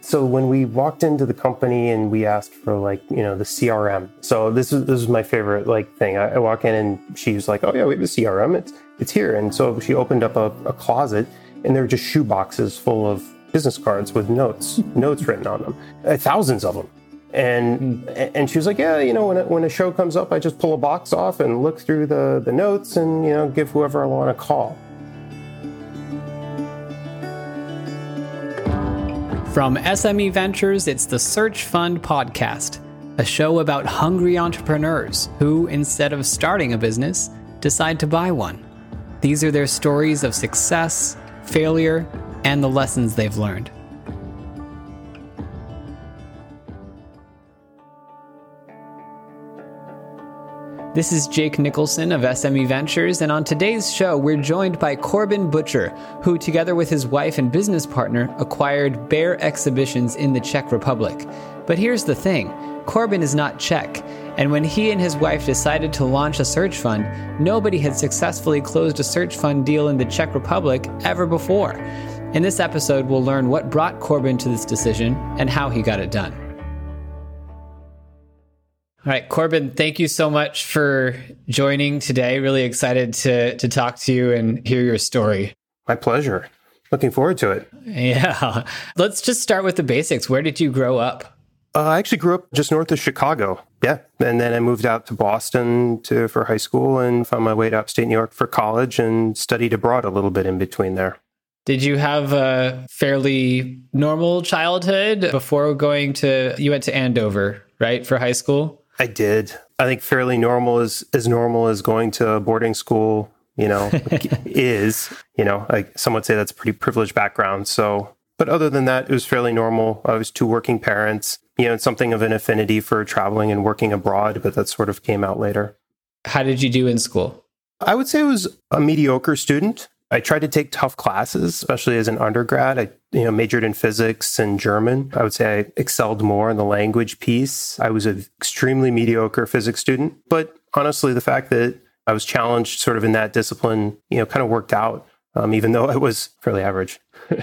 So when we walked into the company and we asked for the CRM. So this is my favorite thing. I walk in and she was like, "Oh yeah, we have a CRM. It's here." And so she opened up a closet and there were just shoe boxes full of business cards with notes written on them, thousands of them. And she was like, "Yeah, when a show comes up, I just pull a box off and look through the notes and give whoever I want a call." From SME Ventures, it's the Search Fund Podcast, a show about hungry entrepreneurs who, instead of starting a business, decide to buy one. These are their stories of success, failure, and the lessons they've learned. This is Jake Nicholson of SME Ventures, and on today's show, we're joined by Corbin Butcher, who, together with his wife and business partner, acquired Bear Exhibitions in the Czech Republic. But here's the thing, Corbin is not Czech, and when he and his wife decided to launch a search fund, nobody had successfully closed a search fund deal in the Czech Republic ever before. In this episode, we'll learn what brought Corbin to this decision and how he got it done. All right, Corbin, thank you so much for joining today. Really excited to talk to you and hear your story. My pleasure. Looking forward to it. Yeah. Let's just start with the basics. Where did you grow up? I actually grew up just north of Chicago. Yeah. And then I moved out to Boston for high school and found my way to upstate New York for college and studied abroad a little bit in between there. Did you have a fairly normal childhood before you went to Andover, right, for high school? I did. I think fairly normal is as normal as going to boarding school, is, some would say that's a pretty privileged background. So, but other than that, it was fairly normal. I was two working parents, and something of an affinity for traveling and working abroad, but that sort of came out later. How did you do in school? I would say I was a mediocre student. I tried to take tough classes, especially as an undergrad. I majored in physics and German. I would say I excelled more in the language piece. I was an extremely mediocre physics student. But honestly, the fact that I was challenged sort of in that discipline, kind of worked out, even though I was fairly average.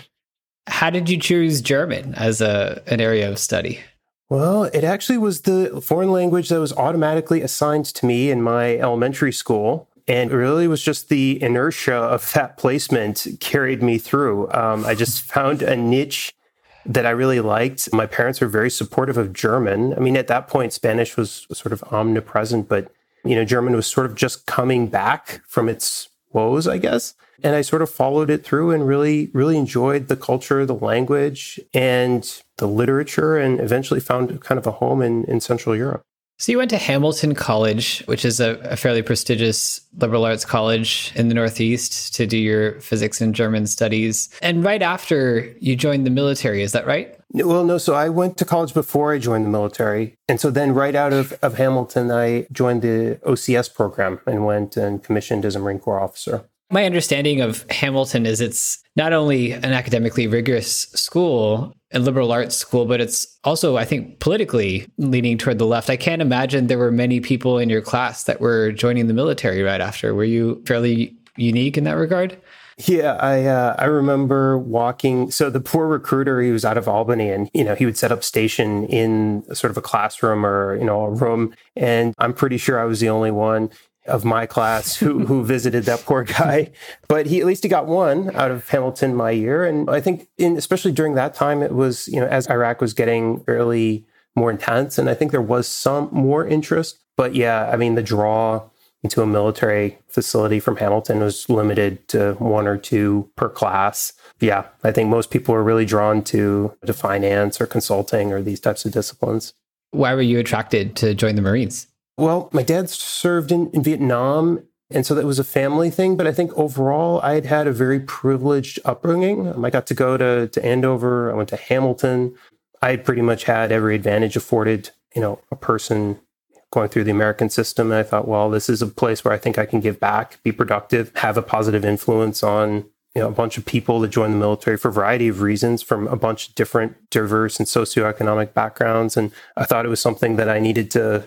How did you choose German as an area of study? Well, it actually was the foreign language that was automatically assigned to me in my elementary school. And it really was just the inertia of that placement carried me through. I just found a niche that I really liked. My parents were very supportive of German. I mean, at that point, Spanish was sort of omnipresent, but, German was sort of just coming back from its woes, I guess. And I sort of followed it through and really, really enjoyed the culture, the language, and the literature, and eventually found kind of a home in Central Europe. So you went to Hamilton College, which is a fairly prestigious liberal arts college in the Northeast, to do your physics and German studies. And right after you joined the military, is that right? Well, no. So I went to college before I joined the military. And so then right out of Hamilton, I joined the OCS program and went and commissioned as a Marine Corps officer. My understanding of Hamilton is it's not only an academically rigorous school, a liberal arts school, but it's also, I think, politically leaning toward the left. I can't imagine there were many people in your class that were joining the military right after. Were you fairly unique in that regard? Yeah, I remember walking. So the poor recruiter, he was out of Albany, and he would set up station in sort of a classroom or a room, and I'm pretty sure I was the only one of my class who visited that poor guy. But he got one out of Hamilton my year. And I think especially during that time, it was, as Iraq was getting fairly more intense, and I think there was some more interest. But yeah, I mean, the draw into a military facility from Hamilton was limited to one or two per class. Yeah, I think most people were really drawn to finance or consulting or these types of disciplines. Why were you attracted to join the Marines? Well, my dad served in Vietnam, and so that was a family thing. But I think overall, I had a very privileged upbringing. I got to go to Andover. I went to Hamilton. I had pretty much had every advantage afforded, a person going through the American system. And I thought, well, this is a place where I think I can give back, be productive, have a positive influence on a bunch of people that join the military for a variety of reasons from a bunch of different diverse and socioeconomic backgrounds. And I thought it was something that I needed to,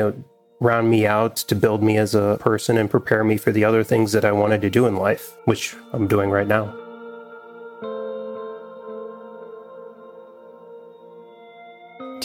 round me out, to build me as a person and prepare me for the other things that I wanted to do in life, which I'm doing right now.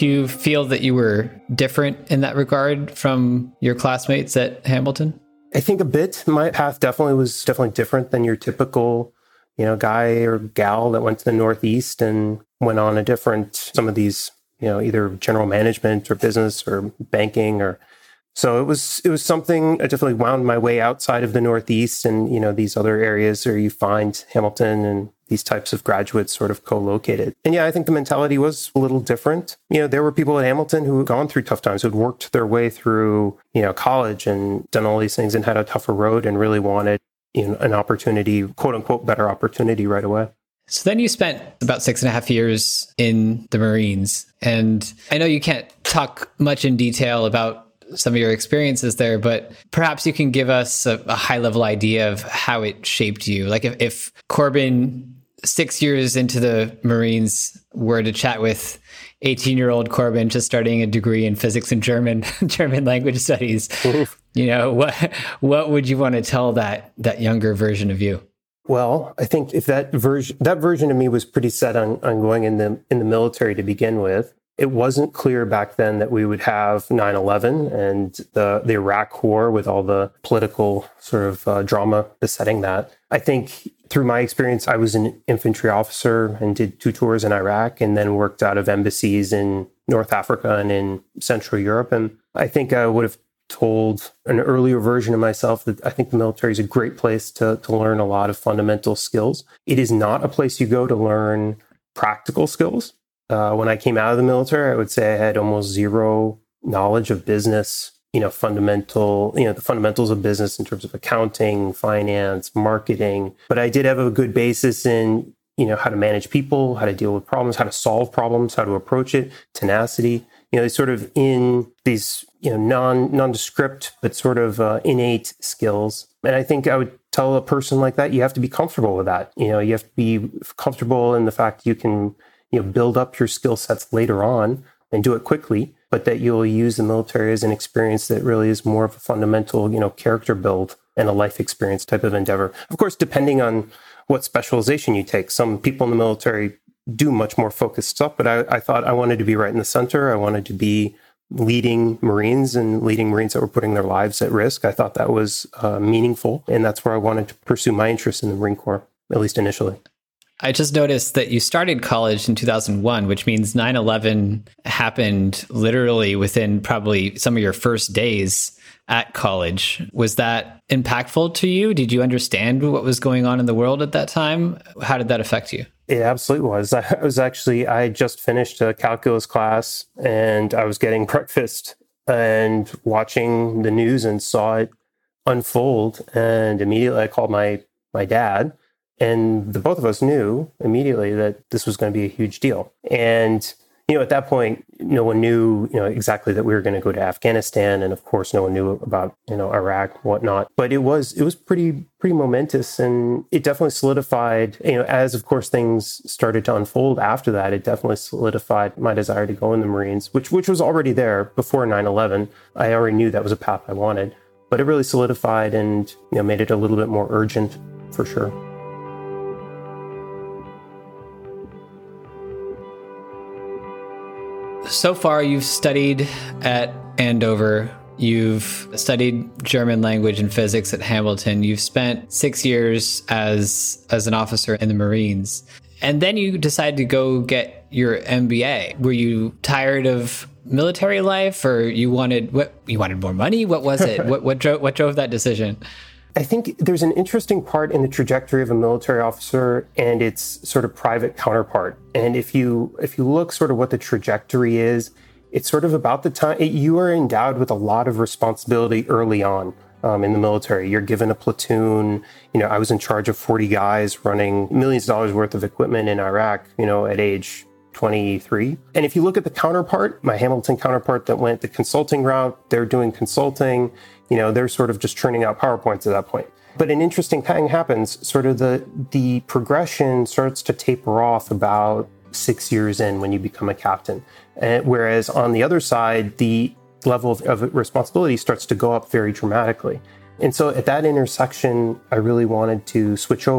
Do you feel that you were different in that regard from your classmates at Hamilton? I think a bit. My path was definitely different than your typical, guy or gal that went to the Northeast and went on some of these, either general management or business or banking so it was something. I definitely wound my way outside of the Northeast and, these other areas where you find Hamilton and these types of graduates sort of co-located. And yeah, I think the mentality was a little different. There were people at Hamilton who had gone through tough times, who had worked their way through, college and done all these things and had a tougher road and really wanted, an opportunity, quote unquote, better opportunity right away. So then you spent about 6.5 years in the Marines. And I know you can't talk much in detail about some of your experiences there, but perhaps you can give us a high-level idea of how it shaped you. Like if Corbin, 6 years into the Marines, were to chat with 18-year-old Corbin just starting a degree in physics and German language studies, what would you want to tell that younger version of you? Well, I think if that version of me was pretty set on going in the military to begin with. It wasn't clear back then that we would have 9/11 and the Iraq War with all the political sort of drama besetting that. I think through my experience, I was an infantry officer and did 2 tours in Iraq and then worked out of embassies in North Africa and in Central Europe. And I think I would have told an earlier version of myself that I think the military is a great place to learn a lot of fundamental skills. It is not a place you go to learn practical skills. When I came out of the military, I would say I had almost zero knowledge of business, the fundamentals of business in terms of accounting, finance, marketing. But I did have a good basis in, how to manage people, how to deal with problems, how to solve problems, how to approach it, tenacity, sort of in these, nondescript, but sort of innate skills. And I think I would tell a person like that, you have to be comfortable with that. You have to be comfortable in the fact you can build up your skill sets later on and do it quickly, but that you'll use the military as an experience that really is more of a fundamental, character build and a life experience type of endeavor. Of course, depending on what specialization you take. Some people in the military do much more focused stuff, but I thought I wanted to be right in the center. I wanted to be leading Marines that were putting their lives at risk. I thought that was meaningful, and that's where I wanted to pursue my interest in the Marine Corps, at least initially. I just noticed that you started college in 2001, which means 9/11 happened literally within probably some of your first days at college. Was that impactful to you? Did you understand what was going on in the world at that time? How did that affect you? It absolutely was. I had just finished a calculus class and I was getting breakfast and watching the news and saw it unfold. And immediately I called my dad. And the both of us knew immediately that this was going to be a huge deal. And, at that point, no one knew, exactly that we were going to go to Afghanistan. And of course, no one knew about, Iraq, whatnot. But it was pretty momentous. And it definitely solidified, as of course things started to unfold after that, it definitely solidified my desire to go in the Marines, which was already there before 9/11. I already knew that was a path I wanted. But it really solidified and, made it a little bit more urgent for sure. So far, you've studied at Andover. You've studied German language and physics at Hamilton. You've spent 6 years as an officer in the Marines. And then you decided to go get your MBA. Were you tired of military life, or you wanted more money? What was it? what drove that decision? I think there's an interesting part in the trajectory of a military officer and its sort of private counterpart. And if you look sort of what the trajectory is, it's sort of about the time you are endowed with a lot of responsibility early on in the military. You're given a platoon. I was in charge of 40 guys running millions of dollars worth of equipment in Iraq, at age 23. And if you look at the counterpart, my Hamilton counterpart that went the consulting route, they're doing consulting, they're sort of just churning out PowerPoints at that point. But an interesting thing happens, sort of the progression starts to taper off about 6 years in when you become a captain. Whereas on the other side, the level of responsibility starts to go up very dramatically. And so at that intersection, I really wanted to switch over.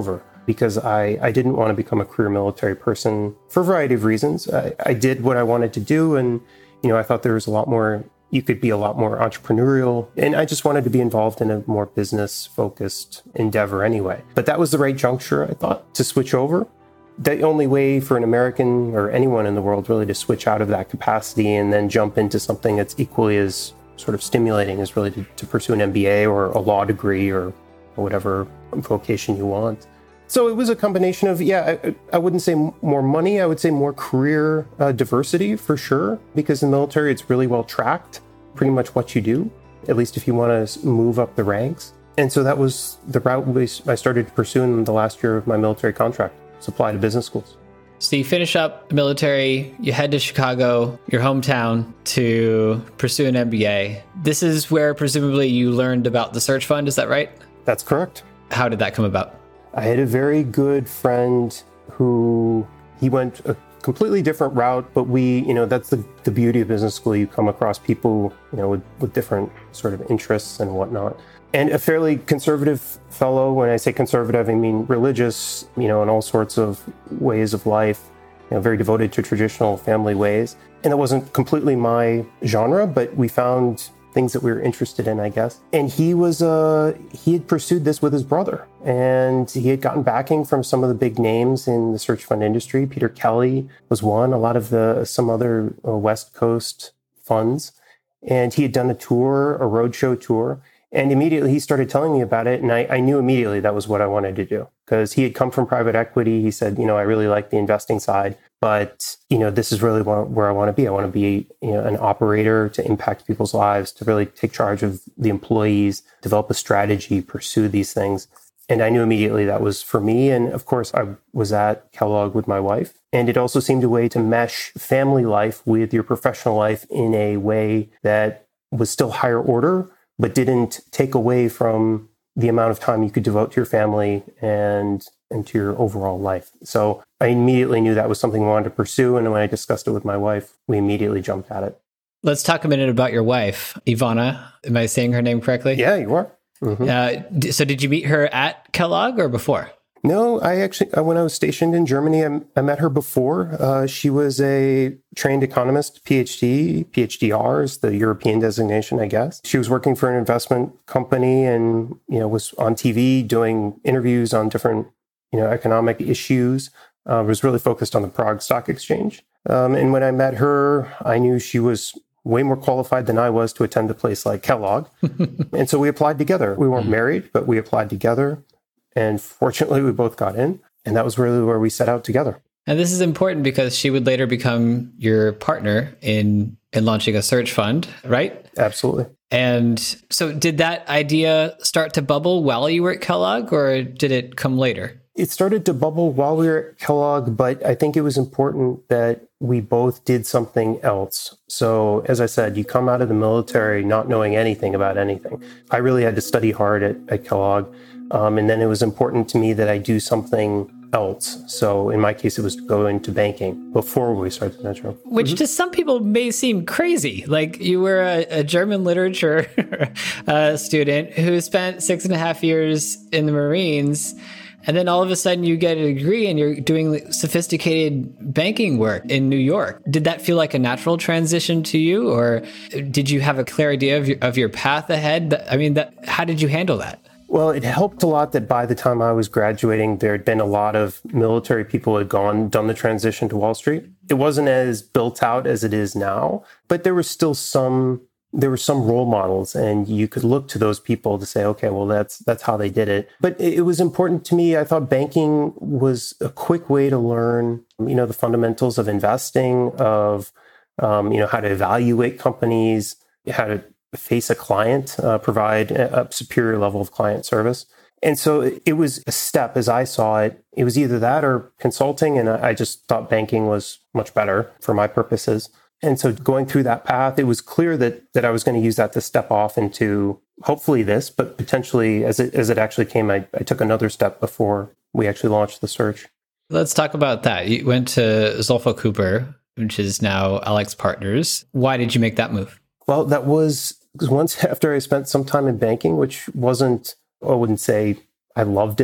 because I didn't want to become a career military person for a variety of reasons. I did what I wanted to do, and I thought there was you could be a lot more entrepreneurial, and I just wanted to be involved in a more business-focused endeavor anyway. But that was the right juncture, I thought, to switch over. The only way for an American or anyone in the world really to switch out of that capacity and then jump into something that's equally as sort of stimulating is really to pursue an MBA or a law degree or whatever vocation you want. So it was a combination of, I wouldn't say more money, I would say more career diversity for sure, because in the military, it's really well tracked, pretty much what you do, at least if you want to move up the ranks. And so that was the route I started to pursue in the last year of my military contract, apply to business schools. So you finish up military, you head to Chicago, your hometown, to pursue an MBA. This is where presumably you learned about the search fund, is that right? That's correct. How did that come about? I had a very good friend who he went a completely different route, but that's the beauty of business school. You come across people, with different sort of interests and whatnot. And a fairly conservative fellow. When I say conservative, I mean religious, in all sorts of ways of life, very devoted to traditional family ways. And it wasn't completely my genre, but we found things that we were interested in, I guess. And he had pursued this with his brother, and he had gotten backing from some of the big names in the search fund industry. Peter Kelly was one, a lot of some other West Coast funds. And he had done a roadshow tour. And immediately he started telling me about it. And I knew immediately that was what I wanted to do, because he had come from private equity. He said, I really like the investing side, but, this is really where I want to be. I want to be, an operator to impact people's lives, to really take charge of the employees, develop a strategy, pursue these things. And I knew immediately that was for me. And of course, I was at Kellogg with my wife. And it also seemed a way to mesh family life with your professional life in a way that was still higher order, but didn't take away from the amount of time you could devote to your family and to your overall life. So I immediately knew that was something I wanted to pursue. And when I discussed it with my wife, we immediately jumped at it. Let's talk a minute about your wife, Ivana. Am I saying her name correctly? Yeah, you are. Mm-hmm. So did you meet her at Kellogg or before? No, when I was stationed in Germany, I met her before. She was a trained economist, PhD. PhDR is the European designation, I guess. She was working for an investment company and, was on TV doing interviews on different, economic issues. Was really focused on the Prague Stock Exchange. And when I met her, I knew she was way more qualified than I was to attend a place like Kellogg. And so we applied together. We weren't married, but we applied together. And fortunately, we both got in. And that was really where we set out together. And this is important because she would later become your partner in launching a search fund, right? Absolutely. And so did that idea start to bubble while you were at Kellogg, or did it come later? It started to bubble while we were at Kellogg, but I think it was important that we both did something else. So as I said, you come out of the military not knowing anything about anything. I really had to study hard at Kellogg. And then it was important to me that I do something else. So in my case, it was to go into banking before we started the venture. Which to some people may seem crazy. Like you were a German literature student who spent 6.5 years in the Marines. And then all of a sudden you get a degree and you're doing sophisticated banking work in New York. Did that feel like a natural transition to you? Or did you have a clear idea of your path ahead? How did you handle that? Well, it helped a lot that by the time I was graduating, there had been a lot of military people who had done the transition to Wall Street. It wasn't as built out as it is now, but there were still some role models, and you could look to those people to say, okay, well, that's how they did it. But it was important to me. I thought banking was a quick way to learn, the fundamentals of investing, of, how to evaluate companies, how to face a client, provide a superior level of client service. And so it was a step, as I saw it. It was either that or consulting, and I just thought banking was much better for my purposes. And so going through that path, it was clear that I was going to use that to step off into hopefully this, but potentially as it actually came, I took another step before we actually launched the search. Let's talk about that. You went to Zulfa Cooper, which is now AlixPartners. Why did you make that move? Well, that was once after I spent some time in banking, which wasn't, I wouldn't say I loved it,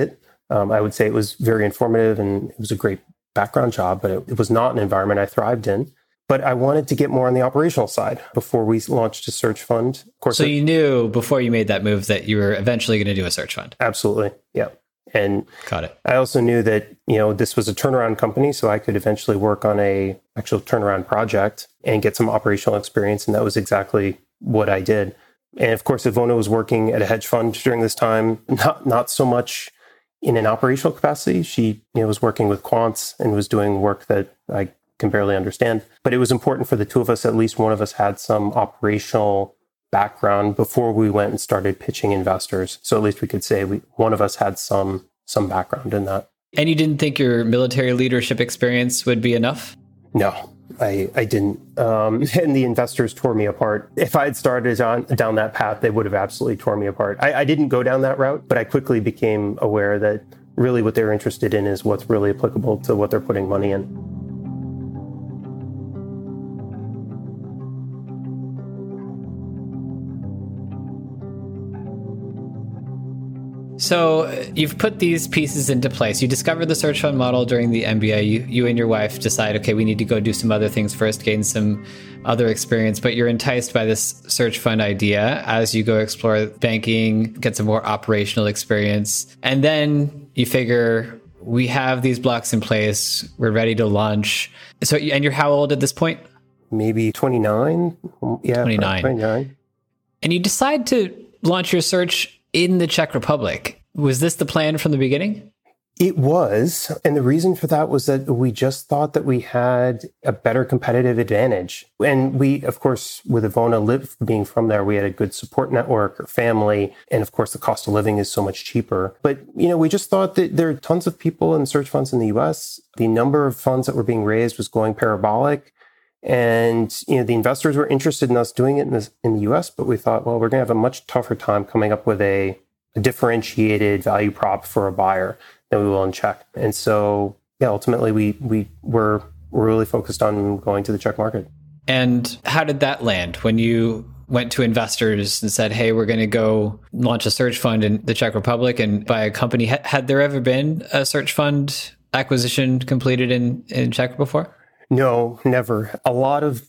I would say it was very informative and it was a great background job, but it was not an environment I thrived in. But I wanted to get more on the operational side before we launched a search fund. Of course, so you knew before you made that move that you were eventually going to do a search fund. Absolutely. Yeah. And got it. I also knew that, this was a turnaround company, so I could eventually work on a actual turnaround project and get some operational experience. And that was exactly what I did. And of course, Ivona was working at a hedge fund during this time, not so much in an operational capacity. She was working with quants and was doing work that I can barely understand. But it was important for the two of us, at least one of us had some operational background before we went and started pitching investors. So at least we could say one of us had some background in that. And you didn't think your military leadership experience would be enough? No, I didn't. And the investors tore me apart. If I had started down that path, they would have absolutely torn me apart. I didn't go down that route, but I quickly became aware that really what they're interested in is what's really applicable to what they're putting money in. So you've put these pieces into place. You discovered the search fund model during the MBA. You and your wife decide, okay, we need to go do some other things first, gain some other experience. But you're enticed by this search fund idea as you go explore banking, get some more operational experience. And then you figure, we have these blocks in place. We're ready to launch. So, and you're how old at this point? Maybe 29. Yeah, 29. And you decide to launch your search in the Czech Republic. Was this the plan from the beginning? It was. And the reason for that was that we just thought that we had a better competitive advantage. And we, of course, with Ivona being from there, we had a good support network or family. And of course, the cost of living is so much cheaper. But, we just thought that there are tons of people in search funds in the US. The number of funds that were being raised was going parabolic. And, the investors were interested in us doing it in the US, but we thought, well, we're going to have a much tougher time coming up with a differentiated value prop for a buyer than we will in Czech. And so, ultimately, we were really focused on going to the Czech market. And how did that land when you went to investors and said, hey, we're going to go launch a search fund in the Czech Republic and buy a company? Had there ever been a search fund acquisition completed in Czech before? No, never. A lot of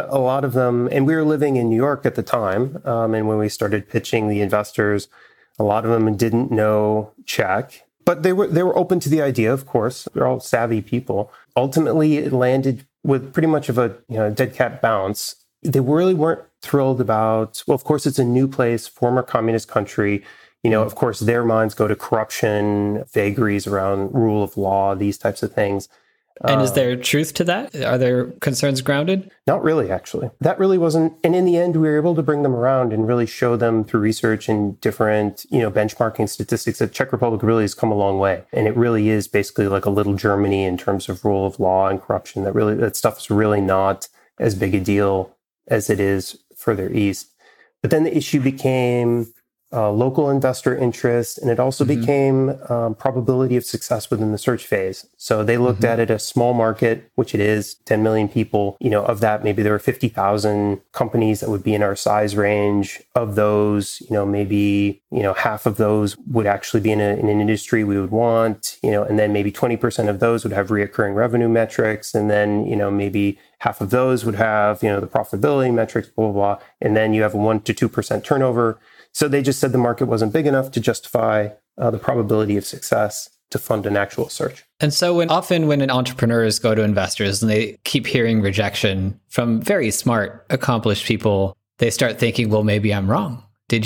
them, and we were living in New York at the time. And when we started pitching the investors, a lot of them didn't know Czech, but they were open to the idea. Of course, they're all savvy people. Ultimately, it landed with pretty much of a dead cat bounce. They really weren't thrilled about. Well, of course, it's a new place, former communist country. Of course, their minds go to corruption, vagaries around rule of law, these types of things. And is there truth to that? Are there concerns grounded? Not really, actually. That really wasn't. And in the end, we were able to bring them around and really show them through research and different, benchmarking statistics that Czech Republic really has come a long way. And it really is basically like a little Germany in terms of rule of law and corruption. That stuff is really not as big a deal as it is further east. But then the issue became local investor interest, and it also became probability of success within the search phase. So they looked at it as small market, which it is, 10 million people. Of that, maybe there were 50,000 companies that would be in our size range. Of those, maybe, half of those would actually be in an industry we would want, and then maybe 20% of those would have reoccurring revenue metrics. And then, maybe half of those would have, the profitability metrics, blah, blah, blah. And then you have a 1 to 2% turnover. So they just said the market wasn't big enough to justify the probability of success to fund an actual search. And so when entrepreneurs go to investors and they keep hearing rejection from very smart, accomplished people, they start thinking, well, maybe I'm wrong. Did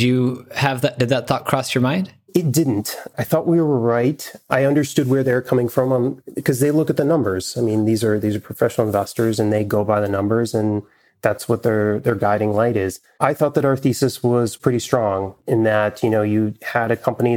that thought cross your mind? It didn't. I thought we were right. I understood where they're coming from because they look at the numbers. I mean, these are professional investors and they go by the numbers, and that's what their guiding light is. I thought that our thesis was pretty strong in that, you had a country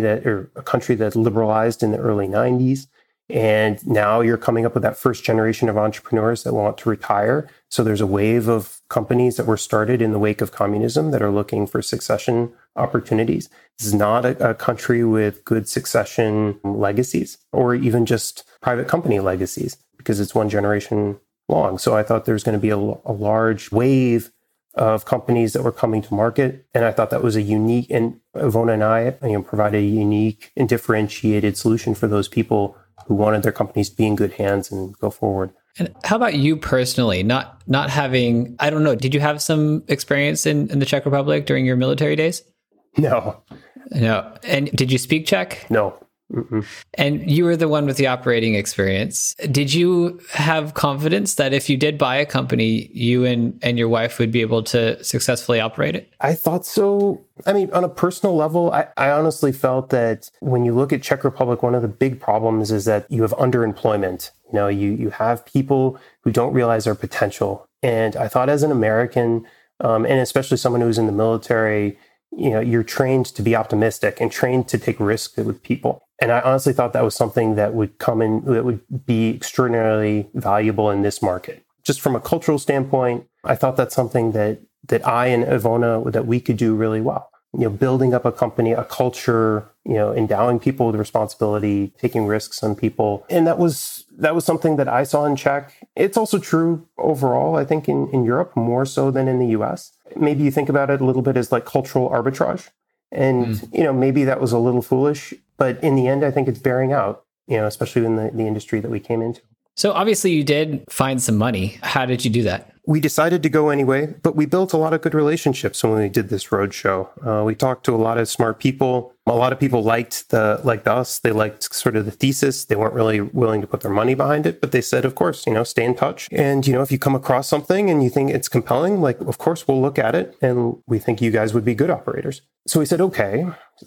that liberalized in the early 90s. And now you're coming up with that first generation of entrepreneurs that want to retire. So there's a wave of companies that were started in the wake of communism that are looking for succession opportunities. This is not a country with good succession legacies or even just private company legacies because it's one generation long. So I thought there's going to be a large wave of companies that were coming to market. And I thought that was a unique, and Ivona and I provide a unique and differentiated solution for those people who wanted their companies to be in good hands and go forward. And how about you personally, not having, I don't know, did you have some experience in the Czech Republic during your military days? No. And did you speak Czech? No. Mm-mm. And you were the one with the operating experience. Did you have confidence that if you did buy a company, you and your wife would be able to successfully operate it? I thought so. I mean, on a personal level, I honestly felt that when you look at Czech Republic, one of the big problems is that you have underemployment. You have people who don't realize their potential. And I thought as an American, and especially someone who's in the military, you're trained to be optimistic and trained to take risks with people. And I honestly thought that was something that would come in, that would be extraordinarily valuable in this market. Just from a cultural standpoint, I thought that's something that I and Ivona, that we could do really well. Building up a company, a culture, endowing people with responsibility, taking risks on people. And that was something that I saw in Czech. It's also true overall, I think, in Europe, more so than in the US. Maybe you think about it a little bit as like cultural arbitrage. And, maybe that was a little foolish, but in the end, I think it's bearing out, especially in the industry that we came into. So obviously you did find some money. How did you do that? We decided to go anyway, but we built a lot of good relationships when we did this roadshow. We talked to a lot of smart people. A lot of people liked us. They liked sort of the thesis. They weren't really willing to put their money behind it, but they said, of course, stay in touch. And, if you come across something and you think it's compelling, of course, we'll look at it. And we think you guys would be good operators. So we said, okay.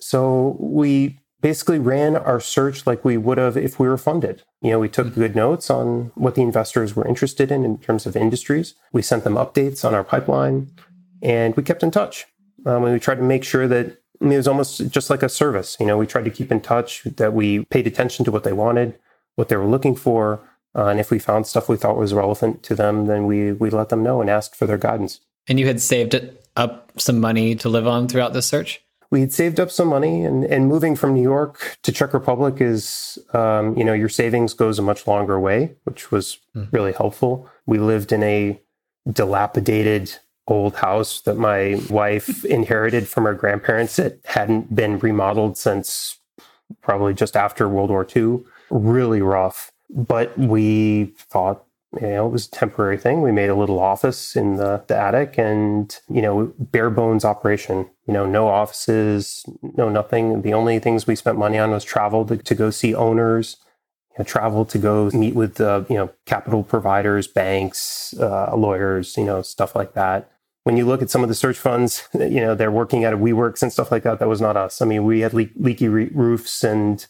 So we basically ran our search like we would have if we were funded. We took good notes on what the investors were interested in terms of industries. We sent them updates on our pipeline, and we kept in touch. We tried to make sure that it was almost just like a service. We tried to keep in touch, that we paid attention to what they wanted, what they were looking for. And if we found stuff we thought was relevant to them, then we let them know and asked for their guidance. And you had saved up some money to live on throughout the search? We had saved up some money, and moving from New York to Czech Republic is, your savings goes a much longer way, which was really helpful. We lived in a dilapidated old house that my wife inherited from her grandparents that hadn't been remodeled since probably just after World War II. Really rough, but we thought, it was a temporary thing. We made a little office in the attic and, bare bones operation, no offices, no nothing. The only things we spent money on was travel to go see owners, travel to go meet with, capital providers, banks, lawyers, stuff like that. When you look at some of the search funds, they're working out of WeWorks and stuff like that. That was not us. I mean, we had leaky roofs and,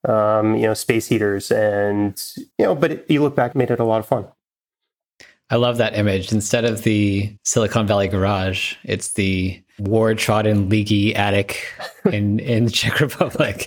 space heaters and, but you look back, made it a lot of fun. I love that image. Instead of the Silicon Valley garage, it's the war-trodden, leaky attic in the Czech Republic.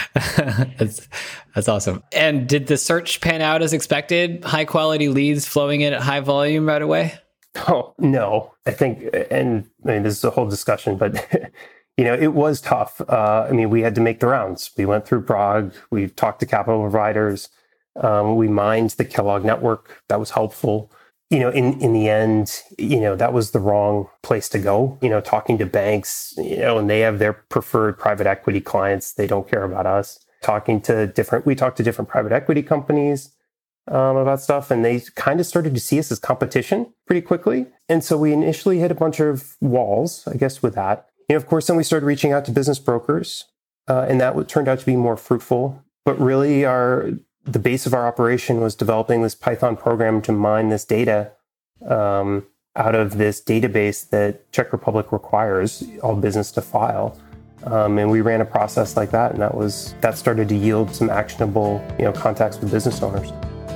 That's awesome. And did the search pan out as expected? High quality leads flowing in at high volume right away? Oh, no. I think, and this is a whole discussion, but it was tough. We had to make the rounds. We went through Prague. We talked to capital providers. We mined the Kellogg network. That was helpful. In the end, that was the wrong place to go. Talking to banks, and they have their preferred private equity clients. They don't care about us. We talked to different private equity companies about stuff, and they kind of started to see us as competition pretty quickly. And so we initially hit a bunch of walls, I guess, with that. Of course, then we started reaching out to business brokers, and that turned out to be more fruitful. But really, the base of our operation was developing this Python program to mine this data out of this database that Czech Republic requires all business to file. And we ran a process like that, and that started to yield some actionable, contacts with business owners.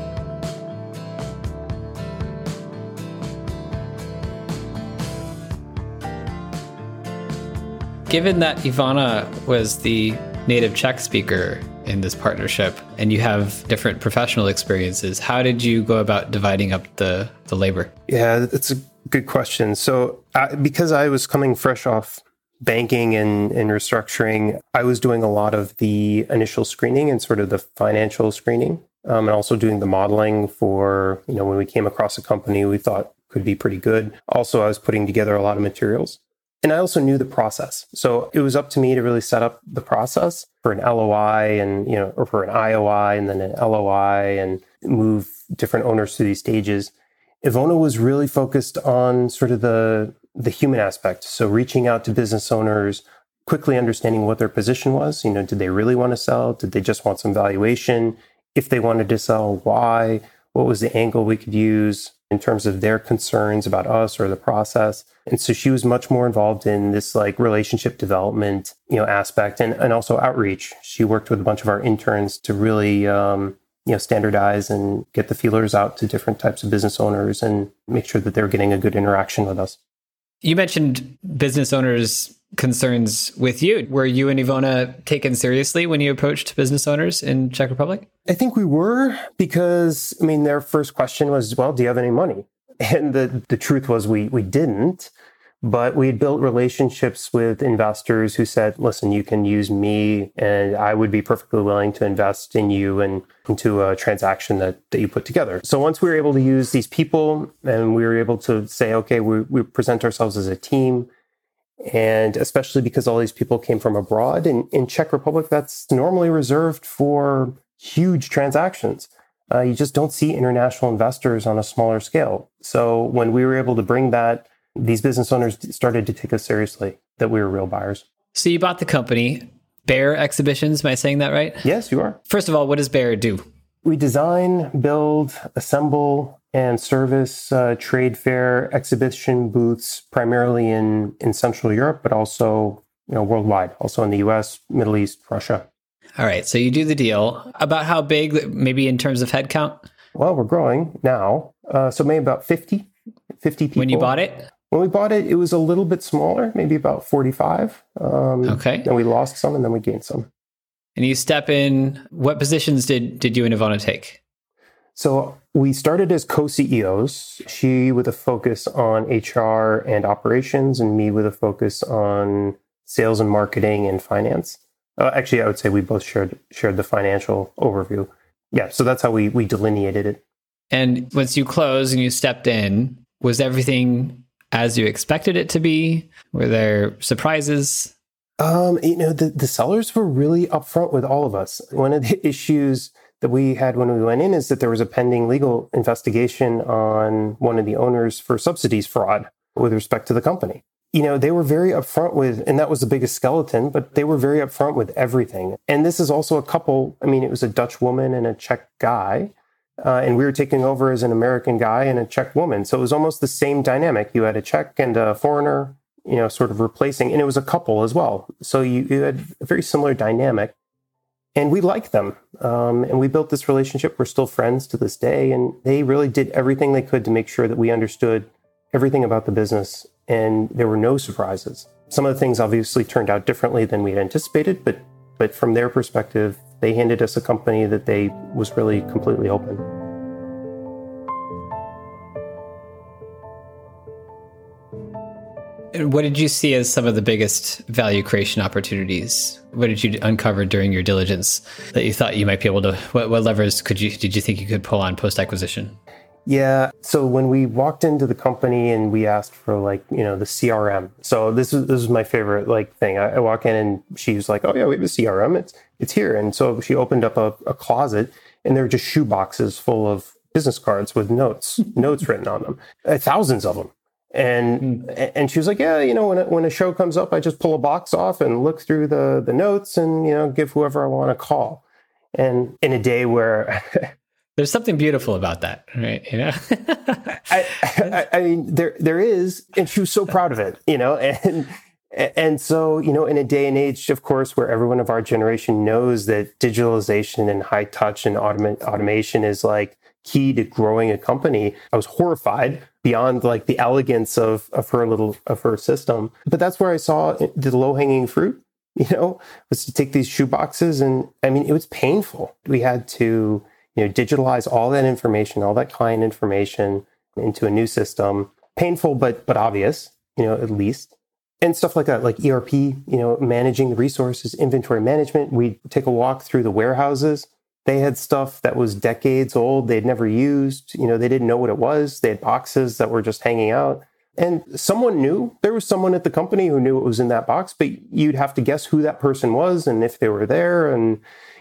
Given that Ivona was the native Czech speaker in this partnership, and you have different professional experiences, how did you go about dividing up the labor? Yeah, that's a good question. So because I was coming fresh off banking and restructuring, I was doing a lot of the initial screening and sort of the financial screening, and also doing the modeling for, when we came across a company we thought could be pretty good. Also, I was putting together a lot of materials. And I also knew the process. So it was up to me to really set up the process for an LOI and, or for an IOI and then an LOI and move different owners through these stages. Ivona was really focused on sort of the human aspect. So reaching out to business owners, quickly understanding what their position was. Did they really want to sell? Did they just want some valuation? If they wanted to sell, why? What was the angle we could use in terms of their concerns about us or the process? And so she was much more involved in this like relationship development, aspect and also outreach. She worked with a bunch of our interns to really, standardize and get the feelers out to different types of business owners and make sure that they're getting a good interaction with us. You mentioned business owners' concerns with you. Were you and Ivona taken seriously when you approached business owners in Czech Republic? I think we were because, their first question was, well, do you have any money? And the truth was we didn't, but we had built relationships with investors who said, listen, you can use me and I would be perfectly willing to invest in you and into a transaction that you put together. So once we were able to use these people and we were able to say, okay, we present ourselves as a team, and especially because all these people came from abroad, in Czech Republic, that's normally reserved for huge transactions. You just don't see international investors on a smaller scale. So when we were able to bring that, these business owners started to take us seriously, that we were real buyers. So you bought the company, Bear Exhibitions. Am I saying that right? Yes, you are. First of all, what does Bear do? We design, build, assemble, and service trade fair exhibition booths, primarily in Central Europe, but also worldwide, also in the US, Middle East, Russia. All right. So you do the deal. About how big, maybe in terms of headcount? Well, we're growing now. So maybe about 50 people. When you bought it? When we bought it, it was a little bit smaller, maybe about 45. Okay. Then we lost some and then we gained some. And you step in, what positions did you and Ivona take? So we started as co-CEOs, she with a focus on HR and operations and me with a focus on sales and marketing and finance. Actually, I would say we both shared the financial overview. Yeah, so that's how we delineated it. And once you closed and you stepped in, was everything as you expected it to be? Were there surprises? The sellers were really upfront with all of us. One of the issues that we had when we went in is that there was a pending legal investigation on one of the owners for subsidies fraud with respect to the company. They were very upfront with, and that was the biggest skeleton, but they were very upfront with everything. And this is also a couple, it was a Dutch woman and a Czech guy. And we were taking over as an American guy and a Czech woman. So it was almost the same dynamic. You had a Czech and a foreigner, sort of replacing, and it was a couple as well. So you had a very similar dynamic. And we liked them. And we built this relationship. We're still friends to this day. And they really did everything they could to make sure that we understood everything about the business. And there were no surprises. Some of the things obviously turned out differently than we had anticipated, but from their perspective, they handed us a company that they was really completely open. And what did you see as some of the biggest value creation opportunities? What did you uncover during your diligence that you thought you might be able to, what levers did you think you could pull on post-acquisition? Yeah. So when we walked into the company and we asked for the CRM. So this is my favorite thing. I walk in and she's like, oh yeah, we have a CRM. It's here. And so she opened up a closet and there were just shoe boxes full of business cards with notes written on them, thousands of them. And she was like, yeah, when a show comes up, I just pull a box off and look through the notes and, give whoever I want to call. And in a day where there's something beautiful about that, right? I mean, there is, and she was so proud of it, and so, in a day and age, of course, where everyone of our generation knows that digitalization and high touch and automation is key to growing a company. I was horrified beyond the elegance of her system, but that's where I saw the low hanging fruit. Was to take these shoe boxes, and it was painful. We had to digitalize all that information, all that client information into a new system. Painful, but obvious, at least. And stuff like that, like ERP, managing the resources, inventory management. We take a walk through the warehouses They had stuff that was decades old, they'd never used. They didn't know what it was. They had boxes that were just hanging out. And someone knew. There was someone at the company who knew what was in that box, but you'd have to guess who that person was and if they were there. And,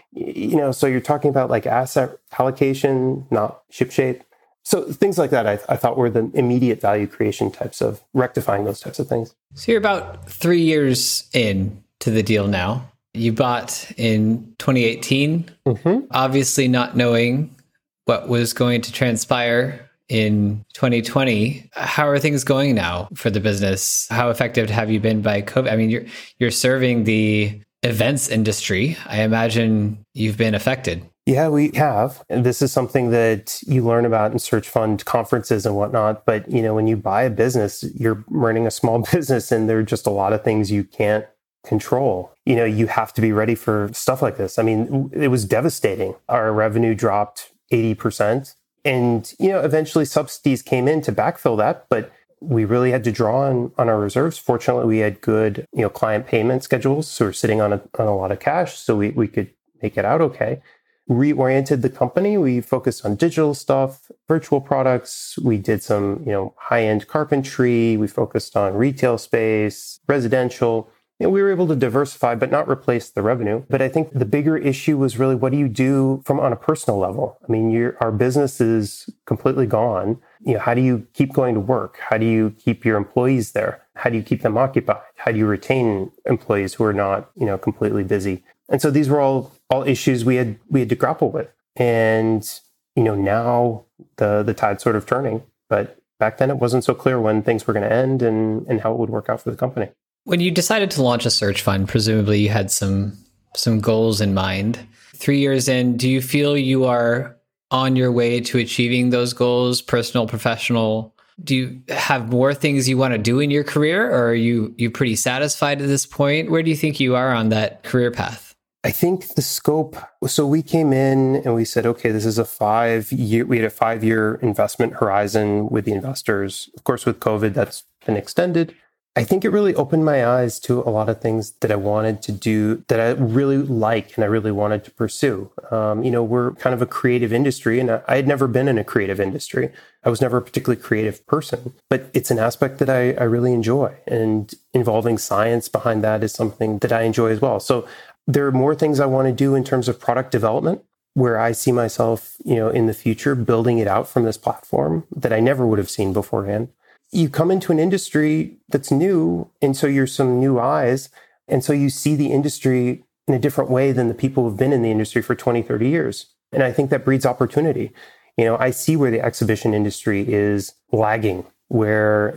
so you're talking about like asset allocation, not shipshape. So things like that, I thought were the immediate value creation types of rectifying those types of things. So you're about 3 years in to the deal now. You bought in 2018, obviously not knowing what was going to transpire in 2020. How are things going now for the business? How affected have you been by COVID? I mean, you're serving the events industry. I imagine you've been affected. Yeah, we have. And this is something that you learn about in search fund conferences and whatnot. But, when you buy a business, you're running a small business and there are just a lot of things you can't control. You have to be ready for stuff like this. I mean, it was devastating. Our revenue dropped 80%. And, eventually subsidies came in to backfill that. But we really had to draw on our reserves. Fortunately, we had good, client payment schedules. So we're sitting on a lot of cash. So we could make it out okay. Reoriented the company. We focused on digital stuff, virtual products. We did some, high-end carpentry. We focused on retail space, residential. We were able to diversify, but not replace the revenue. But I think the bigger issue was really, what do you do on a personal level? I mean, our business is completely gone. How do you keep going to work? How do you keep your employees there? How do you keep them occupied? How do you retain employees who are not, completely busy? And so these were all issues we had to grapple with. And, now the tide's sort of turning. But back then it wasn't so clear when things were going to end and how it would work out for the company. When you decided to launch a search fund, presumably you had some goals in mind. 3 years in, do you feel you are on your way to achieving those goals, personal, professional? Do you have more things you want to do in your career, or are you pretty satisfied at this point? Where do you think you are on that career path? I think the scope, so we came in and we said, okay, this is we had a 5-year investment horizon with the investors. Of course, with COVID, that's been extended. I think it really opened my eyes to a lot of things that I wanted to do, that I really like and I really wanted to pursue. We're kind of a creative industry, and I had never been in a creative industry. I was never a particularly creative person, but it's an aspect that I really enjoy. And involving science behind that is something that I enjoy as well. So there are more things I want to do in terms of product development, where I see myself, in the future building it out from this platform that I never would have seen beforehand. You come into an industry that's new, and so you're some new eyes. And so you see the industry in a different way than the people who've been in the industry for 20, 30 years. And I think that breeds opportunity. I see where the exhibition industry is lagging, where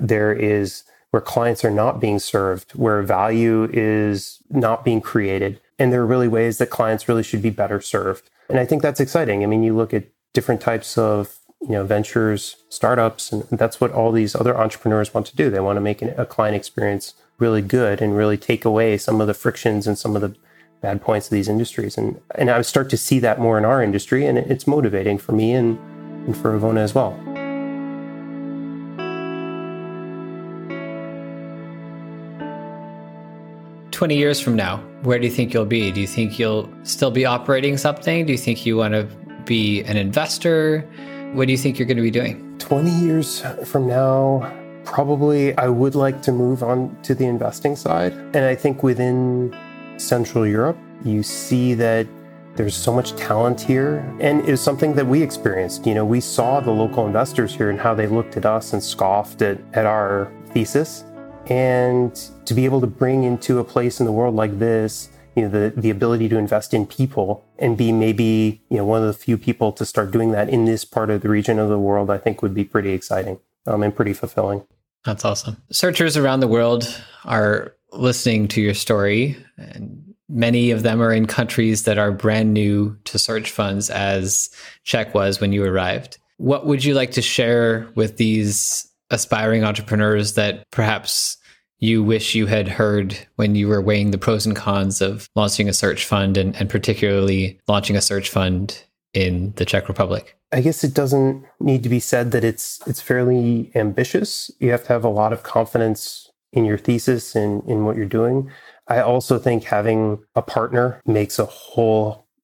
clients are not being served, where value is not being created. And there are really ways that clients really should be better served. And I think that's exciting. I mean, you look at different types of ventures, startups, and that's what all these other entrepreneurs want to do. They want to make a client experience really good and really take away some of the frictions and some of the bad points of these industries. And I start to see that more in our industry, and it's motivating for me and for Avona as well. "20 years from now, where do you think you'll be? Do you think you'll still be operating something? Do you think you want to be an investor? What do you think you're going to be doing?" 20 years from now, probably I would like to move on to the investing side. And I think within Central Europe, you see that there's so much talent here. And it was something that we experienced. We saw the local investors here and how they looked at us and scoffed at our thesis. And to be able to bring into a place in the world like this, the ability to invest in people and be maybe, one of the few people to start doing that in this part of the region of the world, I think would be pretty exciting and pretty fulfilling. That's awesome. Searchers around the world are listening to your story, and many of them are in countries that are brand new to search funds, as Czech was when you arrived. What would you like to share with these aspiring entrepreneurs that perhaps you wish you had heard when you were weighing the pros and cons of launching a search fund, and particularly launching a search fund in the Czech Republic? I guess it doesn't need to be said that it's fairly ambitious. You have to have a lot of confidence in your thesis and in what you're doing. I also think having a partner makes a whole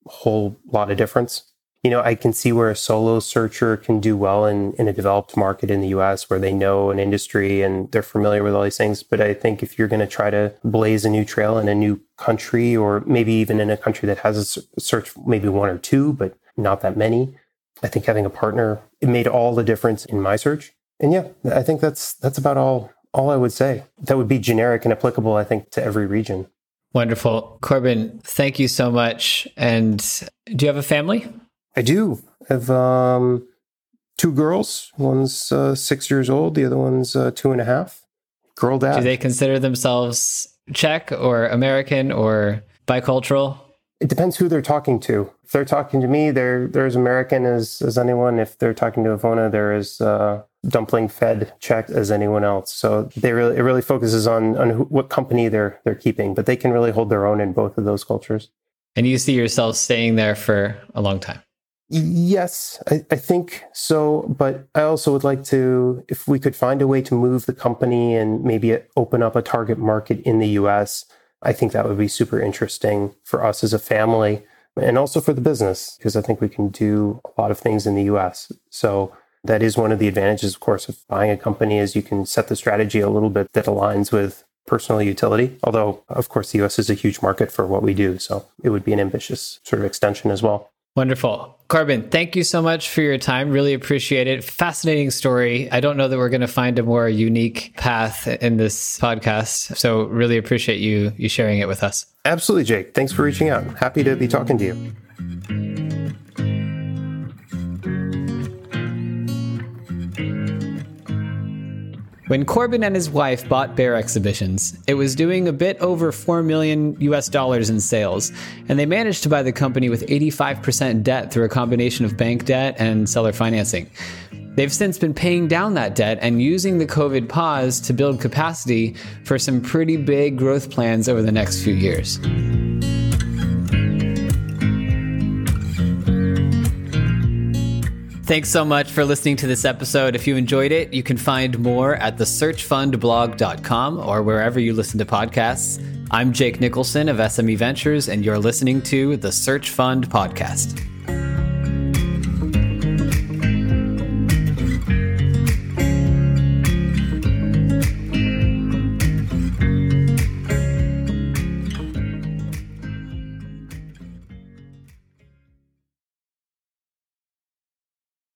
whole lot of difference. I can see where a solo searcher can do well in a developed market in the US where they know an industry and they're familiar with all these things. But I think if you're going to try to blaze a new trail in a new country, or maybe even in a country that has a search, maybe one or two, but not that many, I think having a partner, it made all the difference in my search. And yeah, I think that's about all I would say. That would be generic and applicable, I think, to every region. Wonderful. Corbin, thank you so much. And do you have a family? I do. I have 2 girls. One's 6 years old. The other one's 2.5. Girl dad. Do they consider themselves Czech or American or bicultural? It depends who they're talking to. If they're talking to me, they're as American as anyone. If they're talking to Ivona, they're as dumpling-fed Czech as anyone else. So it really focuses on what company they're keeping. But they can really hold their own in both of those cultures. And you see yourself staying there for a long time? Yes, I think so. But I also would like to, if we could find a way to move the company and maybe open up a target market in the US, I think that would be super interesting for us as a family and also for the business, because I think we can do a lot of things in the US. So that is one of the advantages, of course, of buying a company, is you can set the strategy a little bit that aligns with personal utility. Although, of course, the US is a huge market for what we do. So it would be an ambitious sort of extension as well. Wonderful. Corbin, thank you so much for your time. Really appreciate it. Fascinating story. I don't know that we're going to find a more unique path in this podcast. So really appreciate you sharing it with us. Absolutely, Jake. Thanks for reaching out. Happy to be talking to you. When Corbin and his wife bought Bear Exhibitions, it was doing a bit over $4 million in sales, and they managed to buy the company with 85% debt through a combination of bank debt and seller financing. They've since been paying down that debt and using the COVID pause to build capacity for some pretty big growth plans over the next few years. Thanks so much for listening to this episode. If you enjoyed it, you can find more at thesearchfundblog.com or wherever you listen to podcasts. I'm Jake Nicholson of SME Ventures, and you're listening to the Search Fund Podcast.